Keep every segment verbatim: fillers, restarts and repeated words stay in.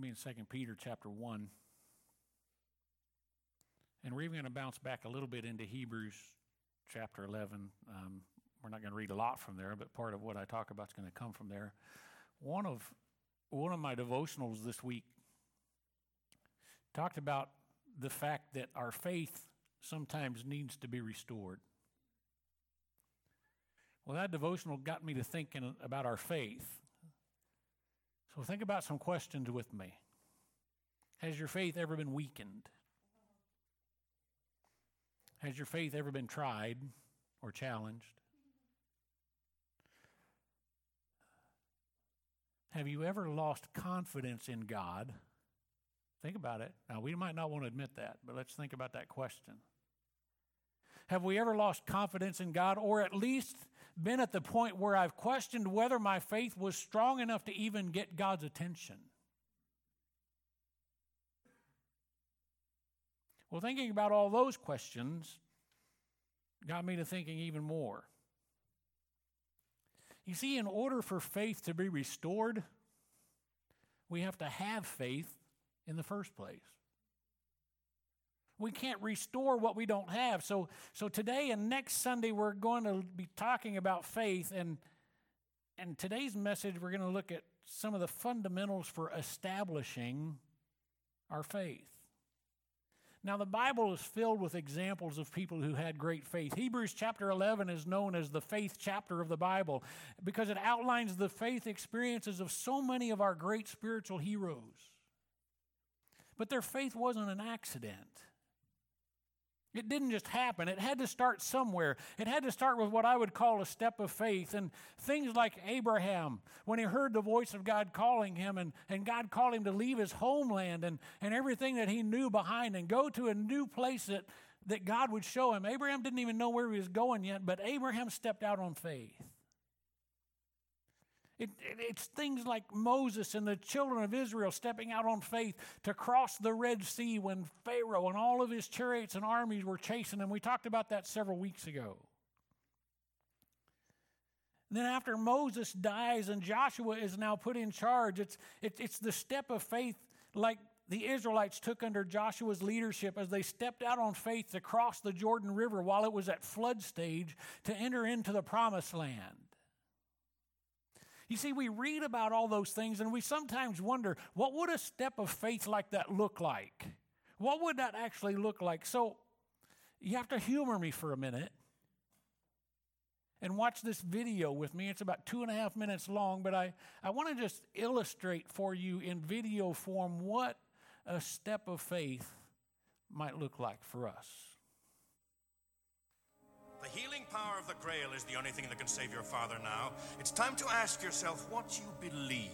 me in Second Peter chapter one. And we're even going to bounce back a little bit into Hebrews chapter eleven. Um, we're not going to read a lot from there, but part of what I talk about is going to come from there. One of one of my devotionals this week talked about the fact that our faith sometimes needs to be restored. Well, that devotional got me to thinking about our faith. So think about some questions with me. Has your faith ever been weakened? Has your faith ever been tried or challenged? Have you ever lost confidence in God? Think about it. Now, we might not want to admit that, but let's think about that question. Have we ever lost confidence in God, or at least been at the point where I've questioned whether my faith was strong enough to even get God's attention? Well, thinking about all those questions got me to thinking even more. You see, in order for faith to be restored, we have to have faith in the first place. We can't restore what we don't have. So, so today and next Sunday, we're going to be talking about faith. And, and today's message, we're going to look at some of the fundamentals for establishing our faith. Now, the Bible is filled with examples of people who had great faith. Hebrews chapter eleven is known as the faith chapter of the Bible because it outlines the faith experiences of so many of our great spiritual heroes. But their faith wasn't an accident. It didn't just happen. It had to start somewhere. It had to start with what I would call a step of faith. And things like Abraham, when he heard the voice of God calling him, and, and God called him to leave his homeland and, and everything that he knew behind and go to a new place that, that God would show him. Abraham didn't even know where he was going yet, but Abraham stepped out on faith. It, it, it's things like Moses and the children of Israel stepping out on faith to cross the Red Sea when Pharaoh and all of his chariots and armies were chasing them. We talked about that several weeks ago. And then after Moses dies and Joshua is now put in charge, it's, it, it's the step of faith like the Israelites took under Joshua's leadership as they stepped out on faith to cross the Jordan River while it was at flood stage to enter into the promised land. You see, we read about all those things and we sometimes wonder, what would a step of faith like that look like? What would that actually look like? So you have to humor me for a minute and watch this video with me. It's about two and a half minutes long, but I, I want to just illustrate for you in video form what a step of faith might look like for us. The healing power of the Grail is the only thing that can save your father now. It's time to ask yourself what you believe.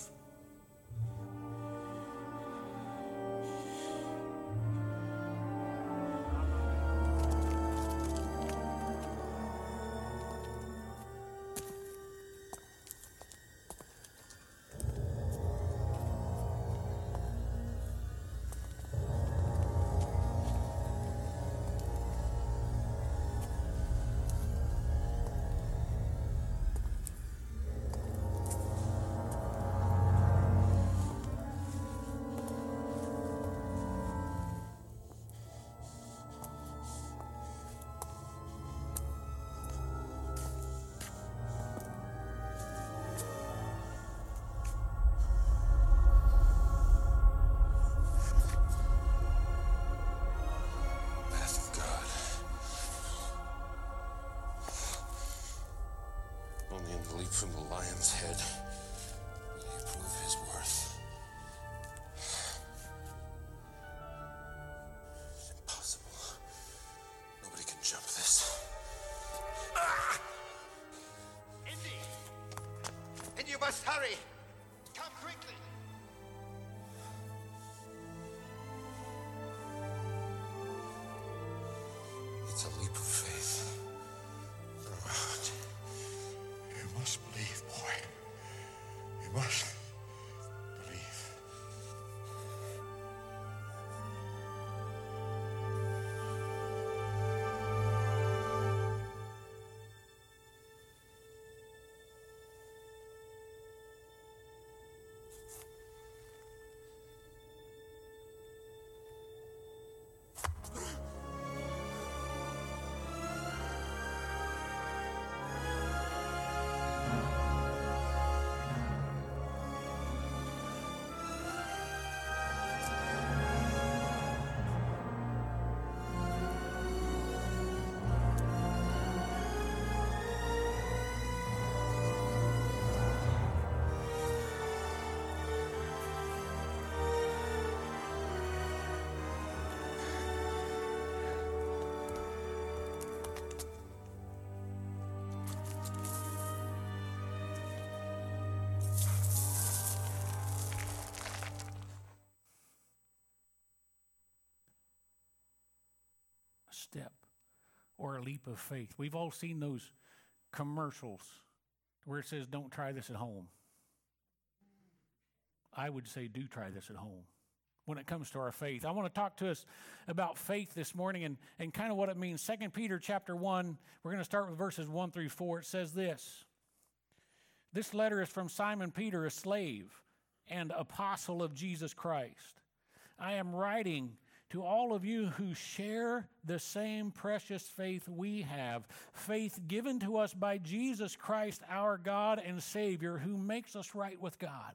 Leap from the lion's head. Will he prove his worth? It's impossible. Nobody can jump this. Ah! Indy! Indy, you must hurry! Come quickly! It's a leap of faith. Throw out. You must believe, boy. You must believe. or a leap of faith. We've all seen those commercials where it says, don't try this at home. I would say, do try this at home when it comes to our faith. I want to talk to us about faith this morning and, and kind of what it means. Second Peter chapter one, we're going to start with verses one through four. It says this. This letter is from Simon Peter, a slave and apostle of Jesus Christ. I am writing to all of you who share the same precious faith we have, faith given to us by Jesus Christ, our God and Savior, who makes us right with God.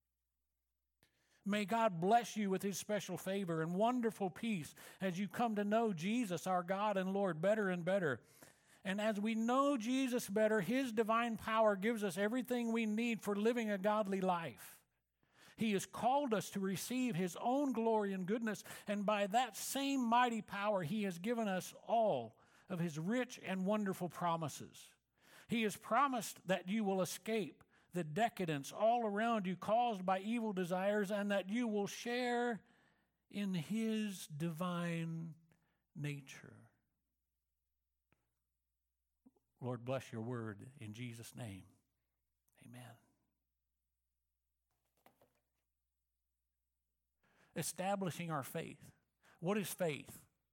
May God bless you with his special favor and wonderful peace as you come to know Jesus, our God and Lord, better and better. And as we know Jesus better, his divine power gives us everything we need for living a godly life. He has called us to receive his own glory and goodness, and by that same mighty power, he has given us all of his rich and wonderful promises. He has promised that you will escape the decadence all around you caused by evil desires, and that you will share in his divine nature. Lord, bless your word in Jesus' name. Amen. Establishing our faith. What is faith?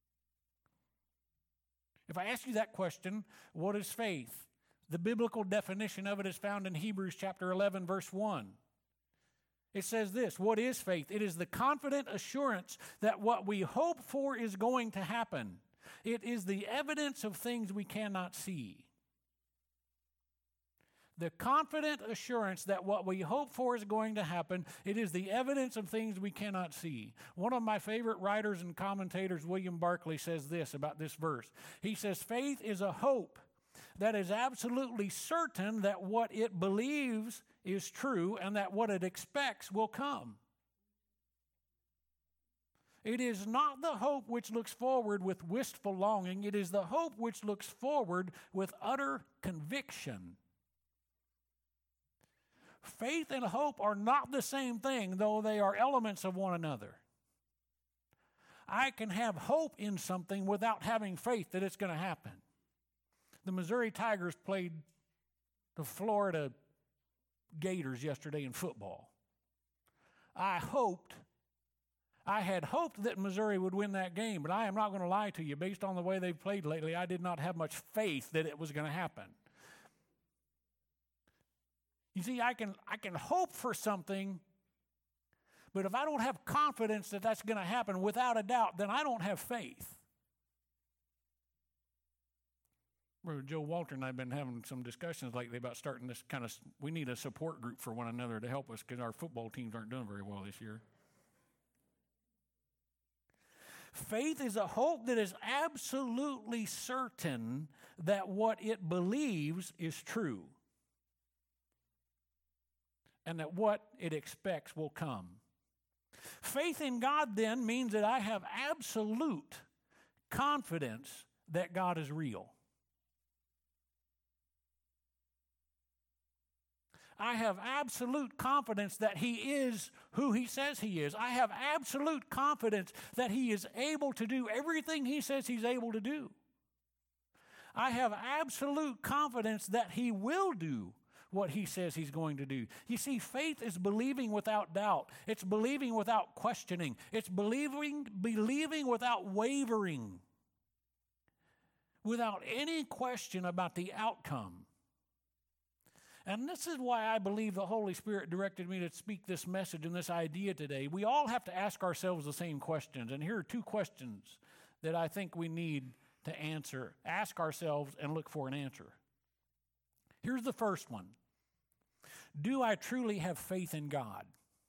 If I ask you that question, what is faith? The biblical definition of it is found in Hebrews chapter eleven, verse one. It says this, what is faith? It is the confident assurance that what we hope for is going to happen. It is the evidence of things we cannot see. The confident assurance that what we hope for is going to happen. It is the evidence of things we cannot see. One of my favorite writers and commentators, William Barclay, says this about this verse. He says, faith is a hope that is absolutely certain that what it believes is true and that what it expects will come. It is not the hope which looks forward with wistful longing. It is the hope which looks forward with utter conviction. Faith and hope are not the same thing, though they are elements of one another. I can have hope in something without having faith that it's going to happen. The Missouri Tigers played the Florida Gators yesterday in football. I hoped, I had hoped that Missouri would win that game, but I am not going to lie to you. Based on the way they've played lately, I did not have much faith that it was going to happen. You see, I can I can hope for something, but if I don't have confidence that that's going to happen without a doubt, then I don't have faith. Brother Joe Walter and I have been having some discussions lately about starting this kind of, we need a support group for one another to help us because our football teams aren't doing very well this year. Faith is a hope that is absolutely certain that what it believes is true, and that what it expects will come. Faith in God then means that I have absolute confidence that God is real. I have absolute confidence that he is who he says he is. I have absolute confidence that he is able to do everything he says he's able to do. I have absolute confidence that he will do what he says he's going to do. You see, faith is believing without doubt. It's believing without questioning. It's believing, believing without wavering, without any question about the outcome. And this is why I believe the Holy Spirit directed me to speak this message and this idea today. We all have to ask ourselves the same questions. And here are two questions that I think we need to answer, ask ourselves, and look for an answer. Here's the first one. Do I truly have faith in God?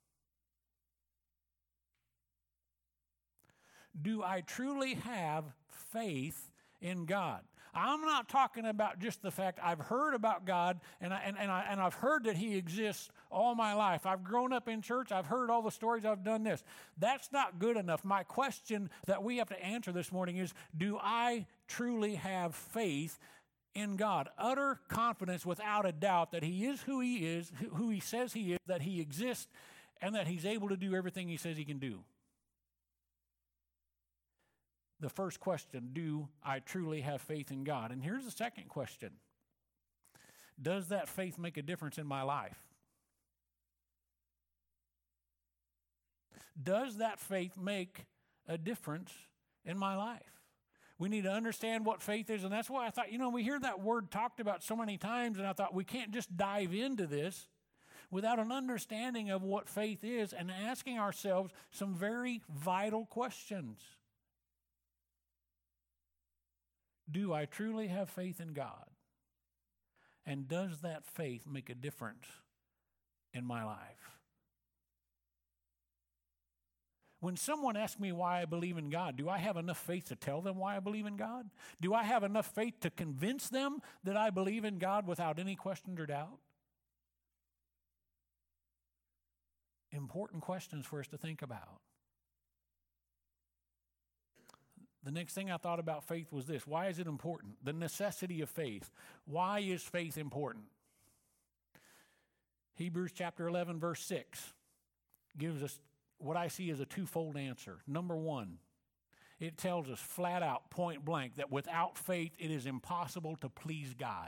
Do I truly have faith in God? I'm not talking about just the fact I've heard about God and, I, and, and, I, and I've heard that he exists all my life. I've grown up in church. I've heard all the stories. I've done this. That's not good enough. My question that we have to answer this morning is, do I truly have faith in God? Utter confidence without a doubt that he is who he is, who he says he is, that he exists, and that he's able to do everything he says he can do. the first question, do I truly have faith in God? And here's the second question. Does that faith make a difference in my life? Does that faith make a difference in my life? We need to understand what faith is, and that's why I thought, you know, we hear that word talked about so many times, and I thought we can't just dive into this without an understanding of what faith is and asking ourselves some very vital questions. Do I truly have faith in God? And does that faith make a difference in my life? When someone asks me why I believe in God, do I have enough faith to tell them why I believe in God? Do I have enough faith to convince them that I believe in God without any question or doubt? Important questions for us to think about. The next thing I thought about faith was this. Why is it important? The necessity of faith. Why is faith important? Hebrews chapter eleven, verse six gives us what I see as a twofold answer. Number one, it tells us flat out, point blank, that without faith it is impossible to please God.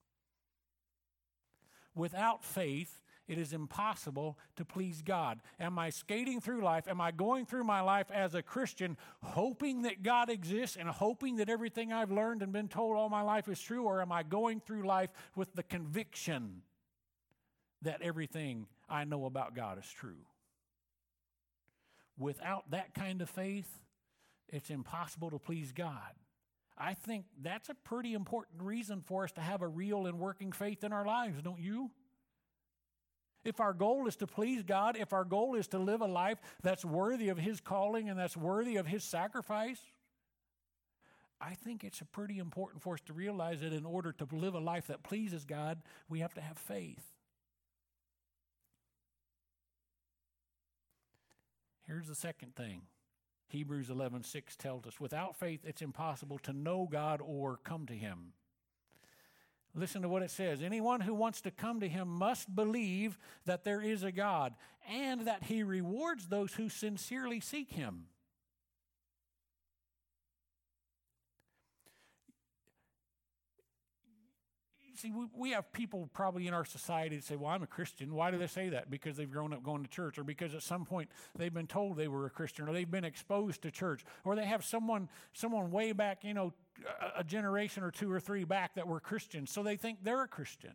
Without faith, it is impossible to please God. Am I skating through life? Am I going through my life as a Christian hoping that God exists and hoping that everything I've learned and been told all my life is true? Or am I going through life with the conviction that everything I know about God is true? Without that kind of faith, it's impossible to please God. I think that's a pretty important reason for us to have a real and working faith in our lives, don't you? If our goal is to please God, if our goal is to live a life that's worthy of His calling and that's worthy of His sacrifice, I think it's pretty important for us to realize that in order to live a life that pleases God, we have to have faith. Here's the second thing. Hebrews eleven six tells us, without faith it's impossible to know God or come to Him. Listen to what it says. Anyone who wants to come to Him must believe that there is a God and that He rewards those who sincerely seek Him. See, we, we have people probably in our society that say, well, I'm a Christian. Why do they say that? Because they've grown up going to church, or because at some point they've been told they were a Christian, or they've been exposed to church, or they have someone someone way back, you know, a, a generation or two or three back that were Christians, so they think they're a Christian.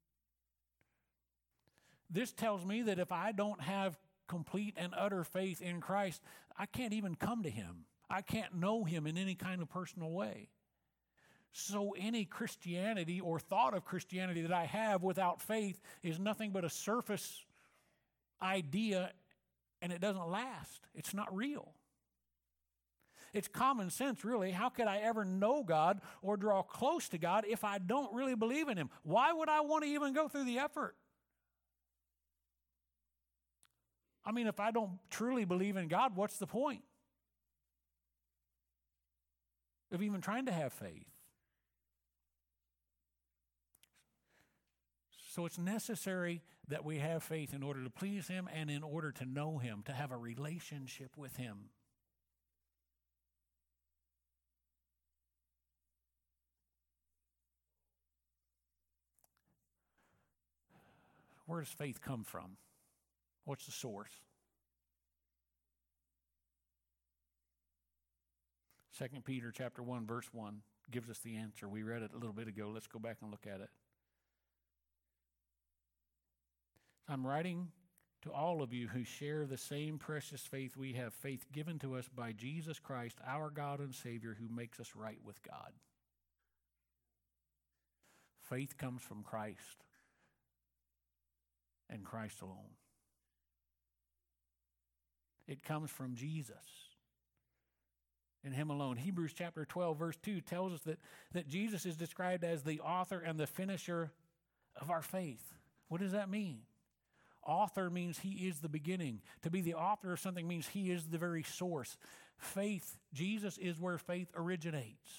This tells me that if I don't have complete and utter faith in Christ, I can't even come to Him. I can't know Him in any kind of personal way. So any Christianity or thought of Christianity that I have without faith is nothing but a surface idea, and it doesn't last. It's not real. It's common sense, really. How could I ever know God or draw close to God if I don't really believe in Him? Why would I want to even go through the effort? I mean, if I don't truly believe in God, what's the point of even trying to have faith? So it's necessary that we have faith in order to please Him and in order to know Him, to have a relationship with Him. Where does faith come from? What's the source? Second Peter chapter one, verse one gives us the answer. We read it a little bit ago. Let's go back and look at it. I'm writing to all of you who share the same precious faith we have, faith given to us by Jesus Christ, our God and Savior, who makes us right with God. Faith comes from Christ and Christ alone. It comes from Jesus and Him alone. Hebrews chapter twelve, verse two tells us that, that Jesus is described as the author and the finisher of our faith. What does that mean? Author means He is the beginning. To be the author of something means He is the very source. Faith, Jesus is where faith originates.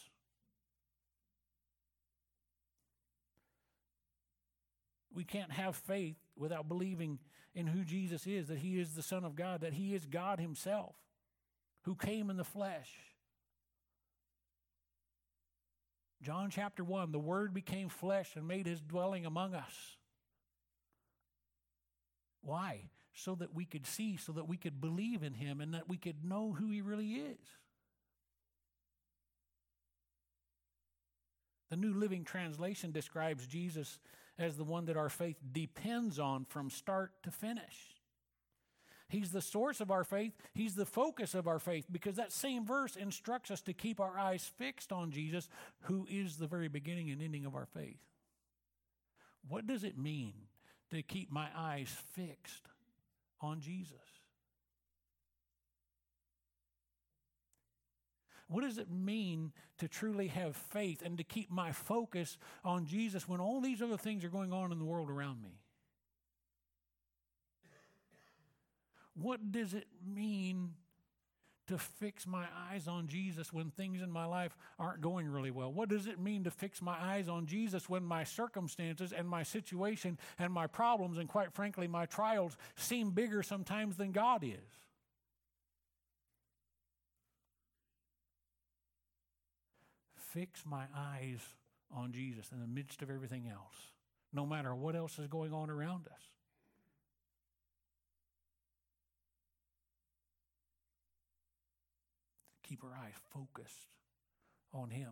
We can't have faith without believing in who Jesus is, that He is the Son of God, that He is God Himself, who came in the flesh, John chapter one, the Word became flesh and made his dwelling among us. Why? So that we could see, so that we could believe in him, and that we could know who he really is. The New Living Translation describes Jesus as the one that our faith depends on from start to finish. He's the source of our faith. He's the focus of our faith, because that same verse instructs us to keep our eyes fixed on Jesus, who is the very beginning and ending of our faith. What does it mean to keep my eyes fixed on Jesus? What does it mean to truly have faith and to keep my focus on Jesus when all these other things are going on in the world around me? What does it mean to fix my eyes on Jesus when things in my life aren't going really well? What does it mean to fix my eyes on Jesus when my circumstances and my situation and my problems and, quite frankly, my trials seem bigger sometimes than God is? Fix my eyes on Jesus in the midst of everything else, no matter what else is going on around us. Keep our eyes focused on him.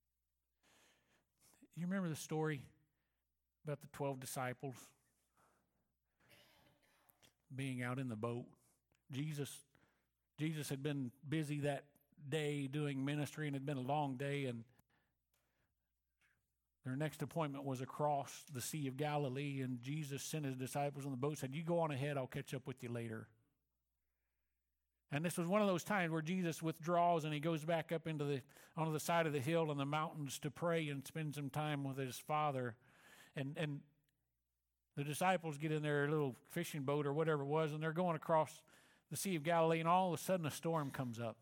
You remember the story about the twelve disciples being out in the boat? Jesus, Jesus had been busy that day doing ministry, and it had been a long day, and their next appointment was across the Sea of Galilee, and Jesus sent his disciples on the boat, said, "You go on ahead, I'll catch up with you later." And this was one of those times where Jesus withdraws and he goes back up into the onto the side of the hill in the mountains to pray and spend some time with his Father. And and the disciples get in their little fishing boat or whatever it was, and they're going across the Sea of Galilee, and all of a sudden a storm comes up.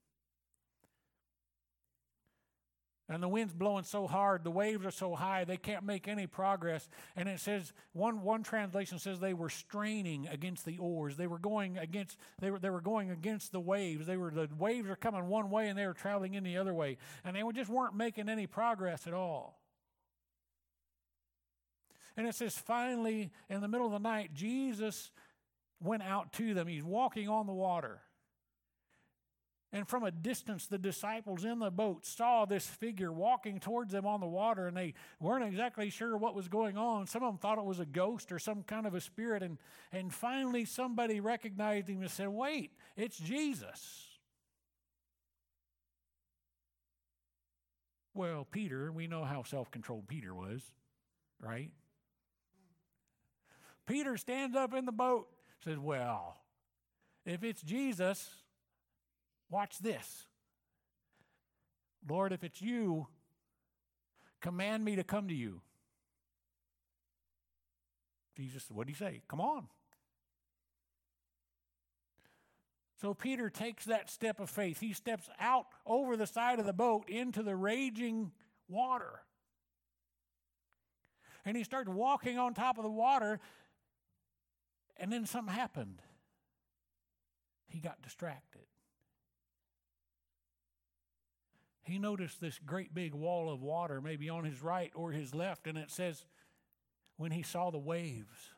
And the wind's blowing so hard, the waves are so high, they can't make any progress. And it says, one, one translation says they were straining against the oars. They were going against, they were, they were going against the waves. They were, the waves are coming one way and they were traveling in the other way. And they were, just weren't making any progress at all. And it says, finally, in the middle of the night, Jesus went out to them. He's walking on the water. And from a distance, the disciples in the boat saw this figure walking towards them on the water, and they weren't exactly sure what was going on. Some of them thought it was a ghost or some kind of a spirit. And, and finally, somebody recognized him and said, "Wait, it's Jesus." Well, Peter, we know how self-controlled Peter was, right? Peter stands up in the boat, says, "Well, if it's Jesus, watch this. Lord, if it's you, command me to come to you." Jesus, what did he say? Come on. So Peter takes that step of faith. He steps out over the side of the boat into the raging water. And he starts walking on top of the water, and then something happened. He got distracted. He noticed this great big wall of water, maybe on his right or his left, and it says, when he saw the waves,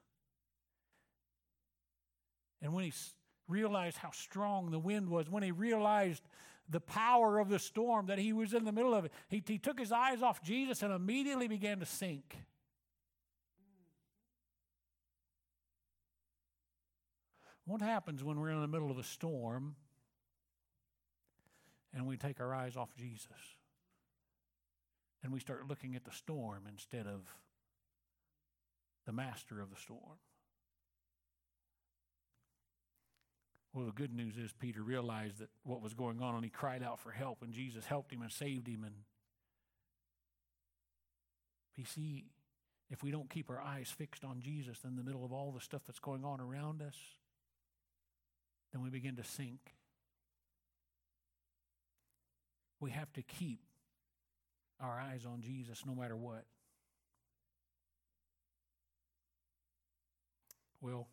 and when he realized how strong the wind was, when he realized the power of the storm, that he was in the middle of it, he, he took his eyes off Jesus and immediately began to sink. What happens when we're in the middle of a storm and we take our eyes off Jesus and we start looking at the storm instead of the master of the storm? Well, the good news is Peter realized that what was going on, and he cried out for help, and Jesus helped him and saved him. And you see, if we don't keep our eyes fixed on Jesus in the middle of all the stuff that's going on around us, then we begin to sink. We have to keep our eyes on Jesus no matter what. Well,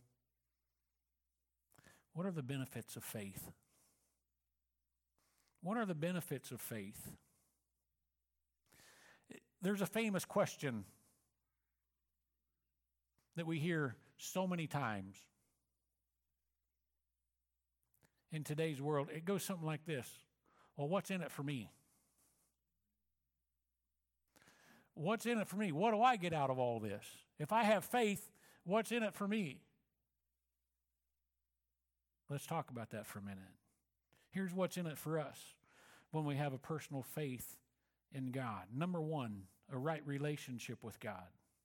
what are the benefits of faith? What are the benefits of faith? There's a famous question that we hear so many times in today's world. It goes something like this. Well, what's in it for me? What's in it for me? What do I get out of all this? If I have faith, what's in it for me? Let's talk about that for a minute. Here's what's in it for us when we have a personal faith in God. Number one, a right relationship with God.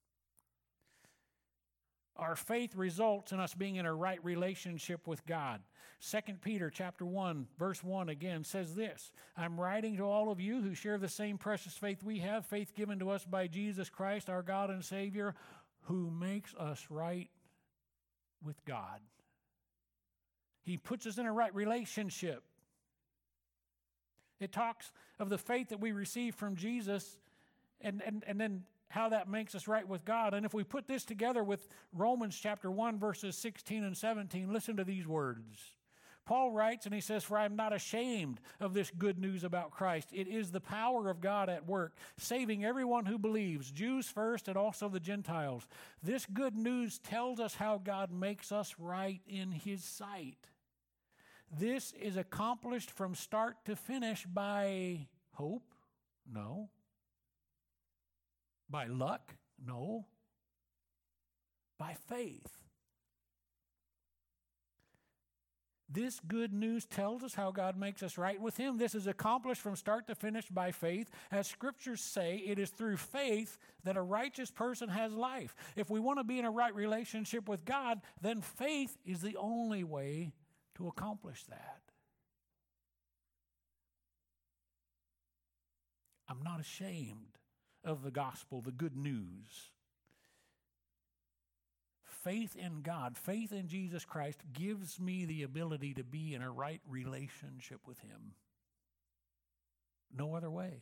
Our faith results in us being in a right relationship with God. Second Peter chapter one, verse one again says this, I'm writing to all of you who share the same precious faith we have, faith given to us by Jesus Christ, our God and Savior, who makes us right with God. He puts us in a right relationship. It talks of the faith that we receive from Jesus and, and, and then how that makes us right with God. And if we put this together with Romans chapter one, verses sixteen and seventeen, listen to these words. Paul writes and he says, for I am not ashamed of this good news about Christ. It is the power of God at work, saving everyone who believes, Jews first and also the Gentiles. This good news tells us how God makes us right in his sight. This is accomplished from start to finish by hope? No. By luck? No. By faith. This good news tells us how God makes us right with him. This is accomplished from start to finish by faith. As scriptures say, it is through faith that a righteous person has life. If we want to be in a right relationship with God, then faith is the only way to accomplish that. I'm not ashamed of the gospel, the good news. Faith in God, faith in Jesus Christ gives me the ability to be in a right relationship with him. No other way.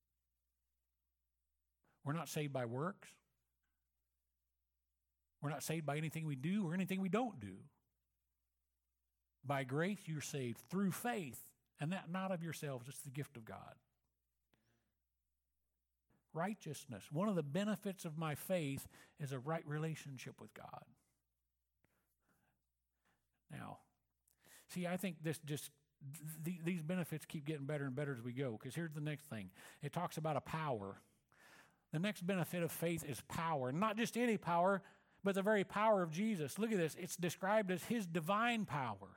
We're not saved by works. We're not saved by anything we do or anything we don't do. By grace you're saved through faith, and that not of yourselves, it's the gift of God. Righteousness. One of the benefits of my faith is a right relationship with God. Now, see, I think this just, th- these benefits keep getting better and better as we go, because here's the next thing. It talks about a power. The next benefit of faith is power. Not just any power, but the very power of Jesus. Look at this. It's described as his divine power.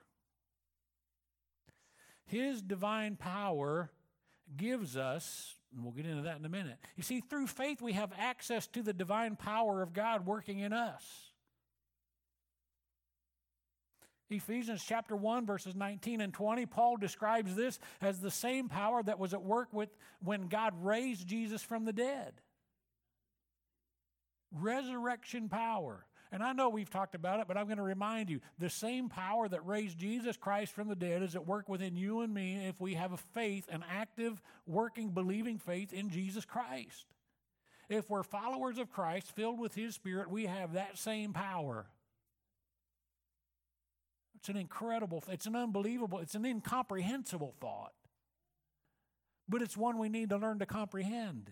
His divine power gives us, and we'll get into that in a minute. You see, through faith we have access to the divine power of God working in us. Ephesians chapter one, verses nineteen and twenty, Paul describes this as the same power that was at work with when God raised Jesus from the dead. Resurrection power. And I know we've talked about it, but I'm going to remind you, the same power that raised Jesus Christ from the dead is at work within you and me if we have a faith, an active, working, believing faith in Jesus Christ. If we're followers of Christ, filled with his Spirit, we have that same power. It's an incredible, it's an unbelievable, it's an incomprehensible thought. But it's one we need to learn to comprehend.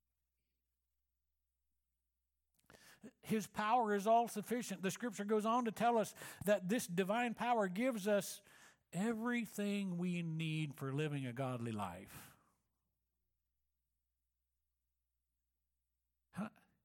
His power is all sufficient. The scripture goes on to tell us that this divine power gives us everything we need for living a godly life. How,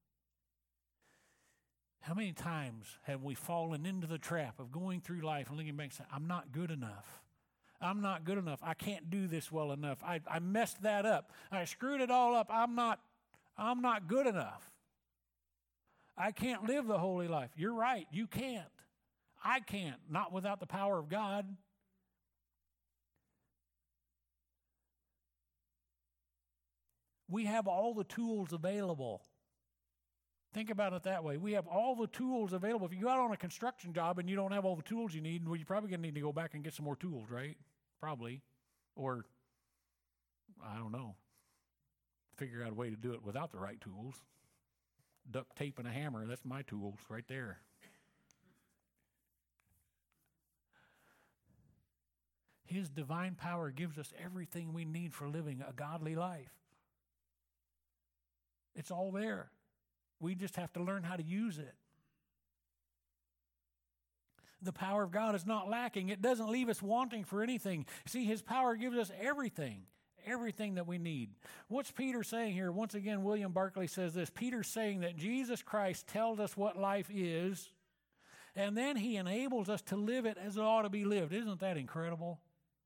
how many times have we fallen into the trap of going through life and looking back and saying, I'm not good enough. I'm not good enough. I can't do this well enough. I, I messed that up. I screwed it all up. I'm not, I'm not good enough. I can't live the holy life. You're right. You can't. I can't. Not without the power of God. We have all the tools available. Think about it that way. We have all the tools available. If you go out on a construction job and you don't have all the tools you need, well, you're probably going to need to go back and get some more tools, right? Probably. Or, I don't know, figure out a way to do it without the right tools. Duct tape and a hammer, that's my tools right there. His divine power gives us everything we need for living a godly life. It's all there. We just have to learn how to use it. The power of God is not lacking. It doesn't leave us wanting for anything. See, His power gives us everything, everything that we need. What's Peter saying here? Once again, William Barclay says this. Peter's saying that Jesus Christ tells us what life is, and then He enables us to live it as it ought to be lived. Isn't that incredible?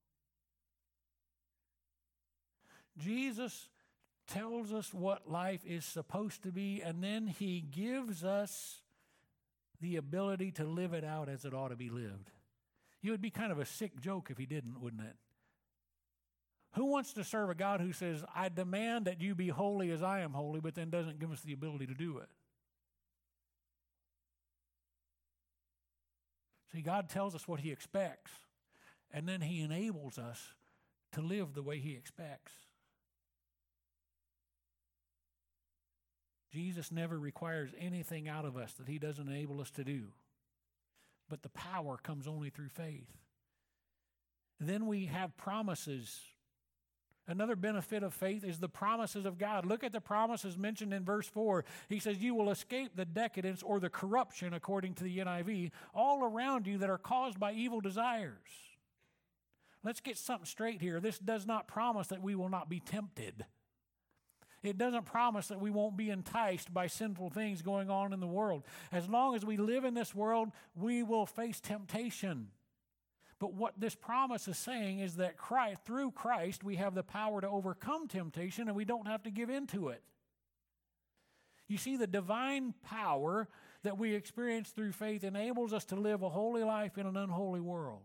Jesus tells us what life is supposed to be, and then He gives us the ability to live it out as it ought to be lived. It would be kind of a sick joke if He didn't, wouldn't it? Who wants to serve a God who says, I demand that you be holy as I am holy, but then doesn't give us the ability to do it? See, God tells us what He expects, and then He enables us to live the way He expects. Jesus never requires anything out of us that He doesn't enable us to do. But the power comes only through faith. Then we have promises. Another benefit of faith is the promises of God. Look at the promises mentioned in verse four. He says, you will escape the decadence or the corruption, according to the N I V, all around you that are caused by evil desires. Let's get something straight here. This does not promise that we will not be tempted. It doesn't promise that we won't be enticed by sinful things going on in the world. As long as we live in this world, we will face temptation. But what this promise is saying is that Christ, through Christ, we have the power to overcome temptation, and we don't have to give in to it. You see, the divine power that we experience through faith enables us to live a holy life in an unholy world.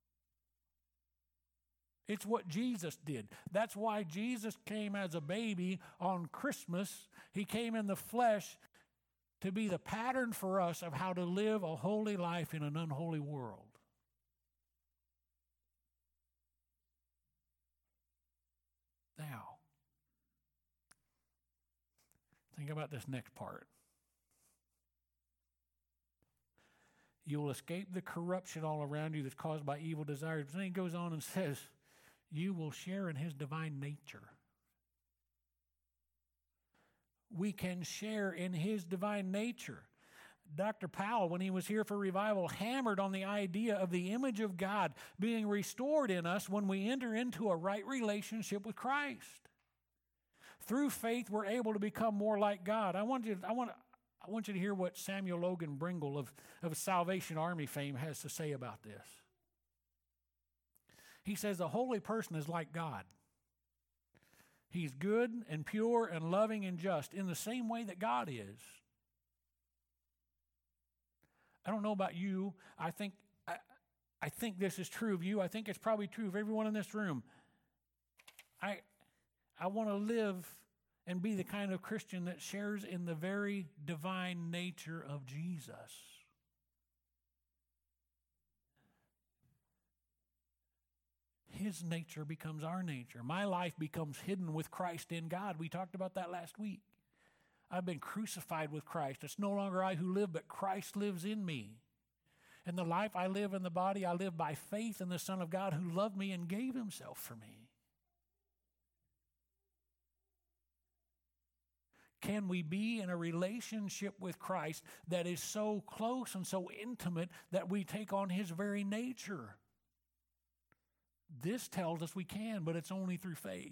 It's what Jesus did. That's why Jesus came as a baby on Christmas. He came in the flesh to be the pattern for us of how to live a holy life in an unholy world. Now, think about this next part. You will escape the corruption all around you that's caused by evil desires. But then he goes on and says, you will share in His divine nature. We can share in His divine nature. Doctor Powell, when he was here for revival, hammered on the idea of the image of God being restored in us when we enter into a right relationship with Christ. Through faith, we're able to become more like God. I want you, I want, I want you to hear what Samuel Logan Bringle of, of Salvation Army fame has to say about this. He says a holy person is like God. He's good and pure and loving and just in the same way that God is. I don't know about you. I think I, I think this is true of you. I think it's probably true of everyone in this room. I I want to live and be the kind of Christian that shares in the very divine nature of Jesus. His nature becomes our nature. My life becomes hidden with Christ in God. We talked about that last week. I've been crucified with Christ. It's no longer I who live, but Christ lives in me. And the life I live in the body, I live by faith in the Son of God who loved me and gave Himself for me. Can we be in a relationship with Christ that is so close and so intimate that we take on His very nature? This tells us we can, but it's only through faith.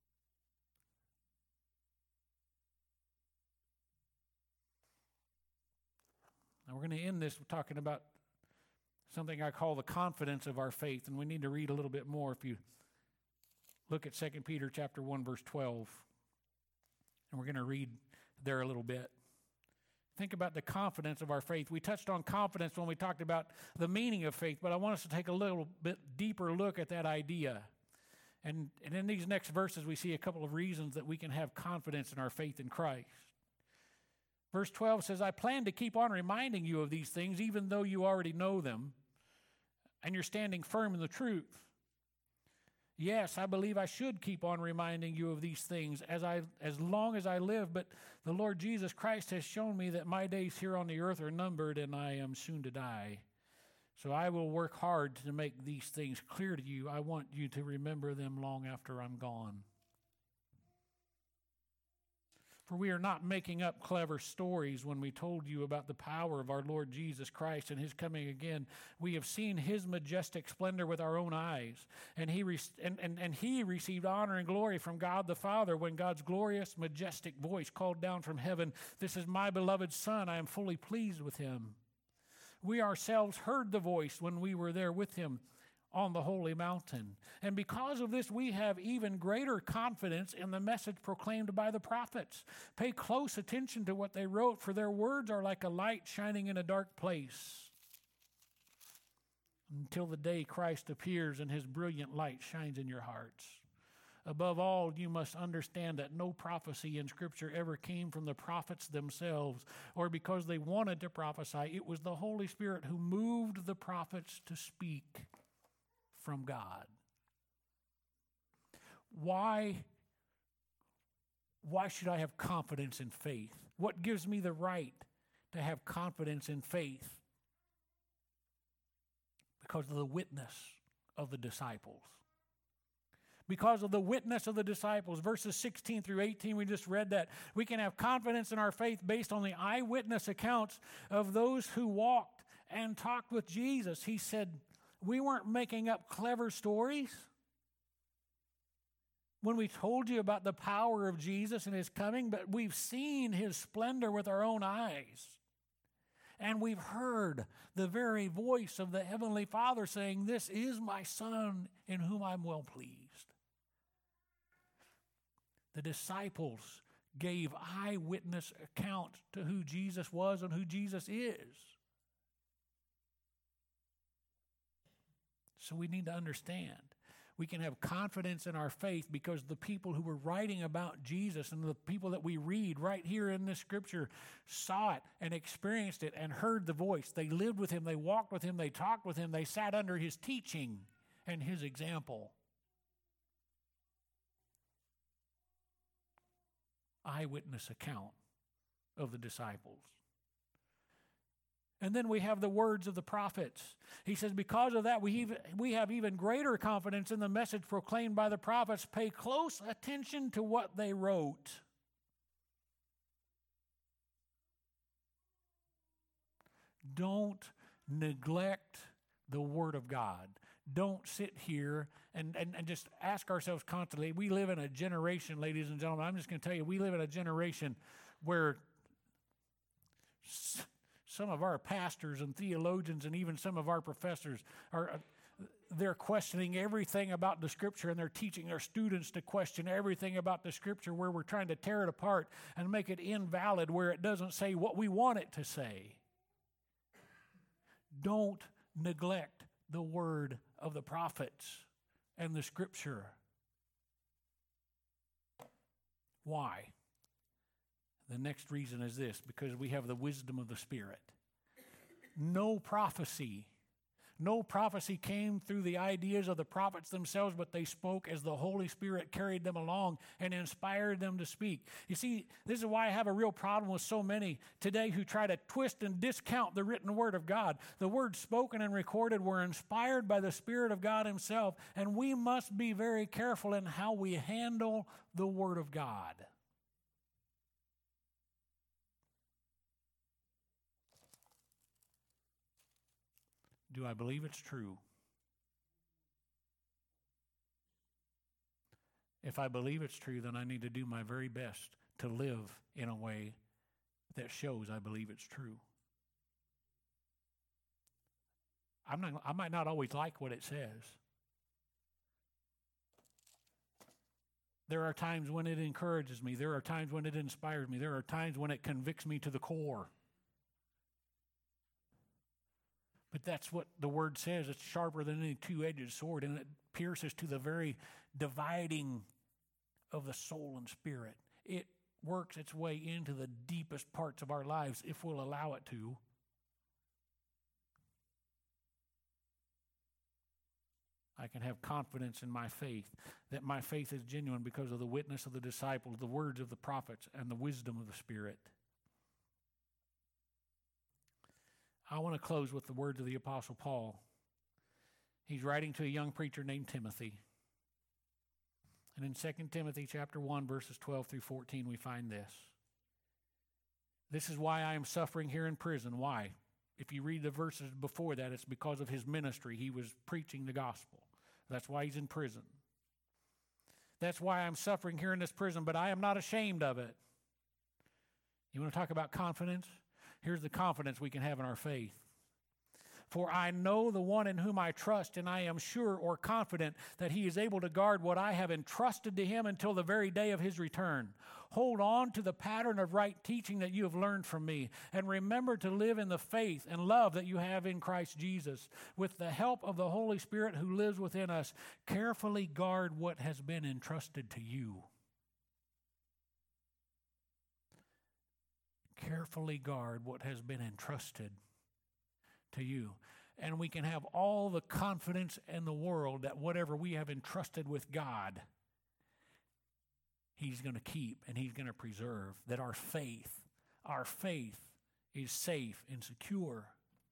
Now we're going to end this talking about something I call the confidence of our faith, and we need to read a little bit more if you look at Second Peter chapter one, verse twelve. And we're going to read there a little bit. Think about the confidence of our faith. We touched on confidence when we talked about the meaning of faith, but I want us to take a little bit deeper look at that idea. And, and in these next verses, we see a couple of reasons that we can have confidence in our faith in Christ. Verse twelve says, I plan to keep on reminding you of these things, even though you already know them, and you're standing firm in the truth. Yes, I believe I should keep on reminding you of these things as I, as long as I live, but the Lord Jesus Christ has shown me that my days here on the earth are numbered and I am soon to die. So I will work hard to make these things clear to you. I want you to remember them long after I'm gone. For we are not making up clever stories when we told you about the power of our Lord Jesus Christ and his coming again. We have seen his majestic splendor with our own eyes, and he, re- and, and, and he received honor and glory from God the Father when God's glorious, majestic voice called down from heaven, "This is my beloved Son, I am fully pleased with him." We ourselves heard the voice when we were there with him on the holy mountain. And because of this, we have even greater confidence in the message proclaimed by the prophets. Pay close attention to what they wrote, for their words are like a light shining in a dark place, until the day Christ appears and his brilliant light shines in your hearts. Above all, you must understand that no prophecy in Scripture ever came from the prophets themselves or because they wanted to prophesy. It was the Holy Spirit who moved the prophets to speak from God. Why, why should I have confidence in faith? What gives me the right to have confidence in faith? Because of the witness of the disciples. Because of the witness of the disciples. Verses sixteen through eighteen, we just read that. We can have confidence in our faith based on the eyewitness accounts of those who walked and talked with Jesus. He said, we weren't making up clever stories when we told you about the power of Jesus and his coming, but we've seen his splendor with our own eyes. And we've heard the very voice of the Heavenly Father saying, "This is my Son in whom I'm well pleased." The disciples gave eyewitness account to who Jesus was and who Jesus is. So we need to understand, we can have confidence in our faith because the people who were writing about Jesus and the people that we read right here in this scripture saw it and experienced it and heard the voice. They lived with him, they walked with him, they talked with him, they sat under his teaching and his example. Eyewitness account of the disciples. And then we have the words of the prophets. He says, because of that, we, even, we have even greater confidence in the message proclaimed by the prophets. Pay close attention to what they wrote. Don't neglect the Word of God. Don't sit here and, and, and just ask ourselves constantly. We live in a generation, ladies and gentlemen, I'm just going to tell you, we live in a generation where some of our pastors and theologians and even some of our professors are they're questioning everything about the Scripture, and they're teaching their students to question everything about the Scripture, where we're trying to tear it apart and make it invalid where it doesn't say what we want it to say. Don't neglect the word of the prophets and the Scripture. Why? The next reason is this: because we have the wisdom of the Spirit. No prophecy, no prophecy came through the ideas of the prophets themselves, but they spoke as the Holy Spirit carried them along and inspired them to speak. You see, this is why I have a real problem with so many today who try to twist and discount the written word of God. The words spoken and recorded were inspired by the Spirit of God himself, and we must be very careful in how we handle the word of God. Do I believe it's true? If I believe it's true, then I need to do my very best to live in a way that shows I believe it's true. I'm not, I might not always like what it says. There are times when it encourages me. There are times when it inspires me. There are times when it convicts me to the core. But that's what the word says. It's sharper than any two-edged sword, and it pierces to the very dividing of the soul and spirit. It works its way into the deepest parts of our lives if we'll allow it to. I can have confidence in my faith, that my faith is genuine because of the witness of the disciples, the words of the prophets, and the wisdom of the Spirit. I want to close with the words of the Apostle Paul. He's writing to a young preacher named Timothy. And in Second Timothy chapter one, verses twelve through fourteen, we find this. This is why I am suffering here in prison. Why? If you read the verses before that, it's because of his ministry. He was preaching the gospel. That's why he's in prison. That's why I'm suffering here in this prison, but I am not ashamed of it. You want to talk about confidence? Here's the confidence we can have in our faith. For I know the one in whom I trust, and I am sure or confident that he is able to guard what I have entrusted to him until the very day of his return. Hold on to the pattern of right teaching that you have learned from me, and remember to live in the faith and love that you have in Christ Jesus. With the help of the Holy Spirit who lives within us, carefully guard what has been entrusted to you. Carefully guard what has been entrusted to you. And we can have all the confidence in the world that whatever we have entrusted with God, he's going to keep and he's going to preserve. That our faith, our faith is safe and secure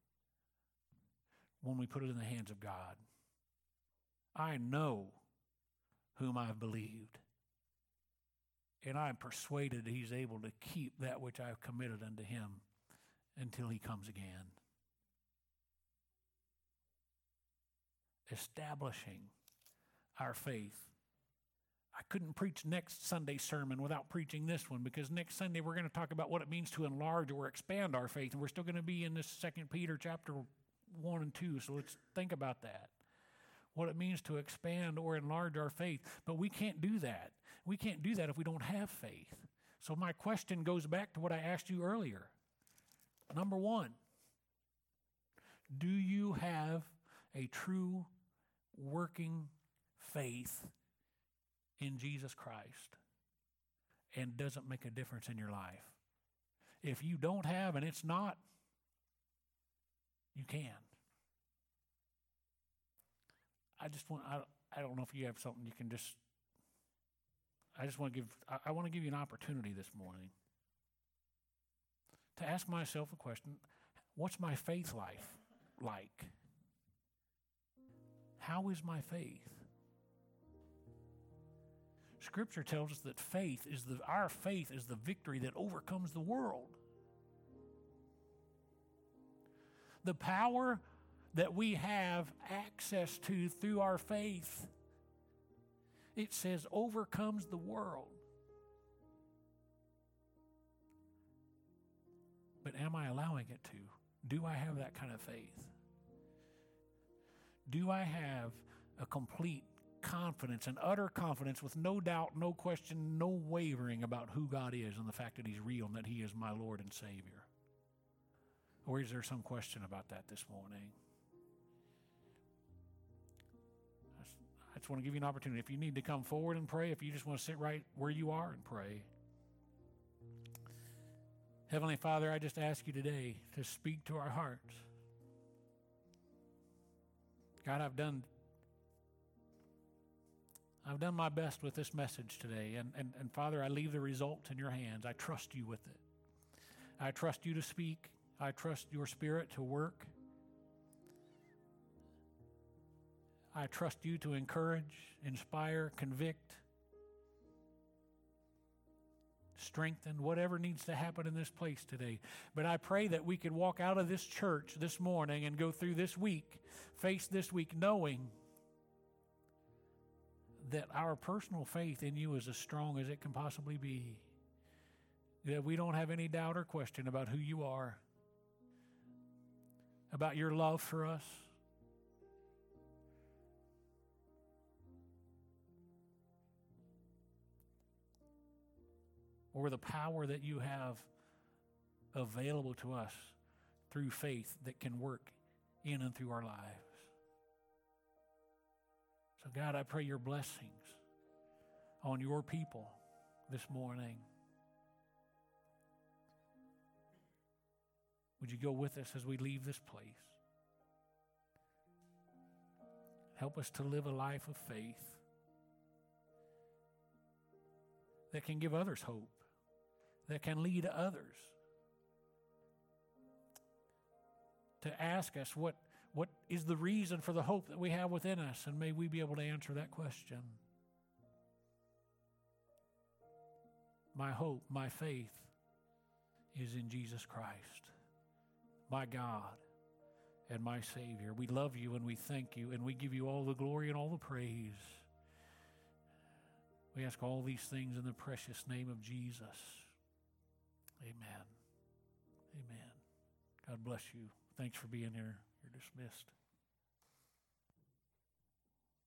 when we put it in the hands of God. I know whom I've believed, and I am persuaded that he's able to keep that which I've committed unto him until he comes again. Establishing our faith. I couldn't preach next Sunday's sermon without preaching this one, because next Sunday we're going to talk about what it means to enlarge or expand our faith, and we're still going to be in this Second Peter chapter one and two, so let's think about that. What it means to expand or enlarge our faith. But we can't do that. We can't do that if we don't have faith. So my question goes back to what I asked you earlier. Number one, do you have a true working faith in Jesus Christ? And does it make a difference in your life? If you don't have and it's not, you can. I just want, I, I don't know if you have something you can just, I just want to give, I, I want to give you an opportunity this morning to ask myself a question. What's my faith life like? How is my faith? Scripture tells us that faith is the, our faith is the victory that overcomes the world. The power that we have access to through our faith, it says, overcomes the world. But am I allowing it to? Do I have that kind of faith? Do I have a complete confidence, an utter confidence with no doubt, no question, no wavering about who God is and the fact that he's real and that he is my Lord and Savior? Or is there some question about that this morning? I just want to give you an opportunity. If you need to come forward and pray, if you just want to sit right where you are and pray. Heavenly Father, I just ask you today to speak to our hearts. God, I've done I've done my best with this message today. And, and, and Father, I leave the result in your hands. I trust you with it. I trust you to speak. I trust your Spirit to work. I trust you to encourage, inspire, convict, strengthen, whatever needs to happen in this place today. But I pray that we could walk out of this church this morning and go through this week, face this week, knowing that our personal faith in you is as strong as it can possibly be. That we don't have any doubt or question about who you are, about your love for us. Or the power that you have available to us through faith that can work in and through our lives. So God, I pray your blessings on your people this morning. Would you go with us as we leave this place? Help us to live a life of faith that can give others hope, that can lead others to ask us what, what is the reason for the hope that we have within us, and may we be able to answer that question. My hope, my faith is in Jesus Christ, my God and my Savior. We love you and we thank you and we give you all the glory and all the praise. We ask all these things in the precious name of Jesus. Amen. Amen. God bless you. Thanks for being here. You're dismissed.